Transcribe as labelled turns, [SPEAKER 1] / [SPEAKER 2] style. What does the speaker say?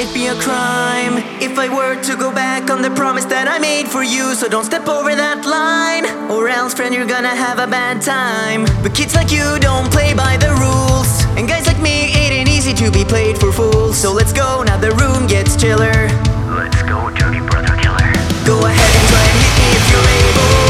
[SPEAKER 1] might be a crime if I were to go back on the promise that I made for you. So don't step over that line, or else friend you're gonna have a bad time. But kids like you don't play by the rules, and guys like me it ain't easy to be played for fools. So let's go, now the room gets chiller.
[SPEAKER 2] Let's go, dirty brother killer.
[SPEAKER 1] Go ahead and try and hit me if you're able.